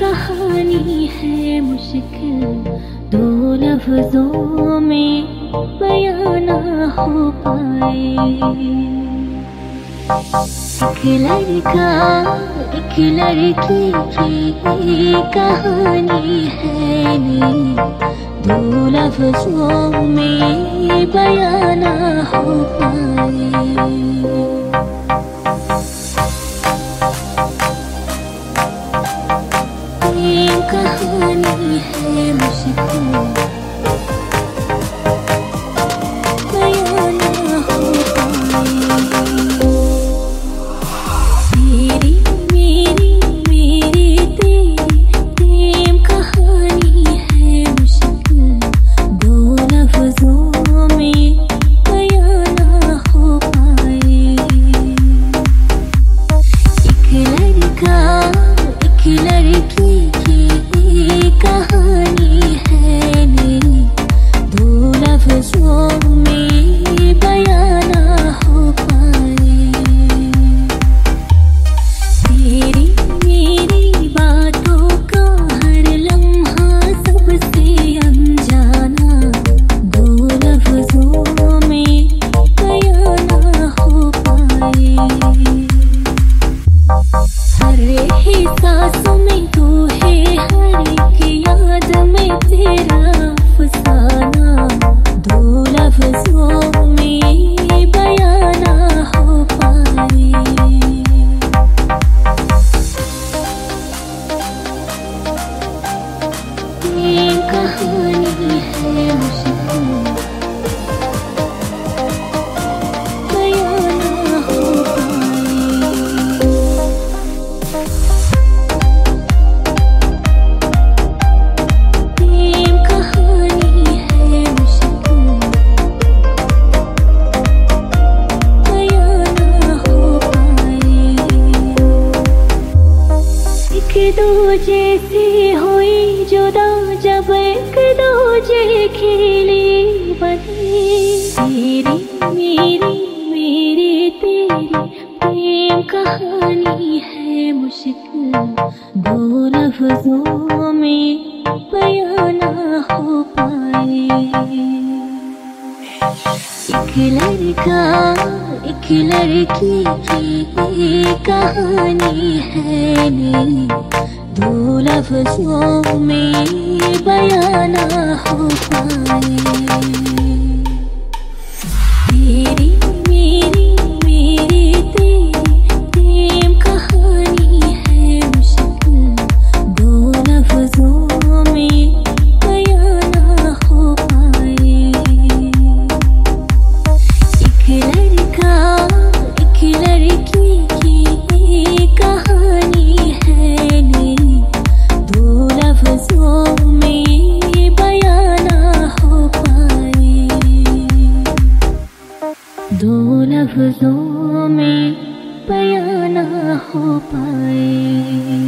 कहानी है मुश्किल, दो लफ्जों में बयां ना हो पाए। एक लड़का एक लड़की की कहानी है नी, दो लफ्जों में बयां ना हो पाए। प्रेम कहानी है मुश्किल, बयां ना हो पाए। तेरी मेरी मेरी तेरी प्रेम कहानी है मुश्किल, दो लफ्जों में बयां ना हो पाए। एक लड़का एक लड़की की कहानी है नी, दो लफ्जों में बयां ना हो पाए। तेरी मेरी बातों का हर लम्हा सबसे अनजाना, दो लफ्जों में बयां ना हो पाए। हर सांसों में तू है, हर एक याद में तेरा अफसाना, दो लफ्जों में बयां ना हो पाए। प्रेम कहानी है मुश्किल, बयां ना हो पाए। प्रेम कहानी है मुश्किल, बयां ना हो पाए। एक दूजे से हुई जुदा जब एक दूजे के लिए बने, तेरी मेरी मेरी तेरी प्रेम कहानी है मुश्किल, दो लफ्जों में बयां ना हो पाए। एक लड़का एक लड़की की कहानी है नी, दो लफ्जों में बयां ना हो पाए। तेरी मेरी मेरी तेरी प्रेम कहानी है मुश्किल, दो लफ्जों में बयां ना हो पाए। एक लड़का एक लड़की की कहानी है नी, दो लफ्जों में बयां ना हो पाए। दो लफ्जों में बयां ना हो पाए।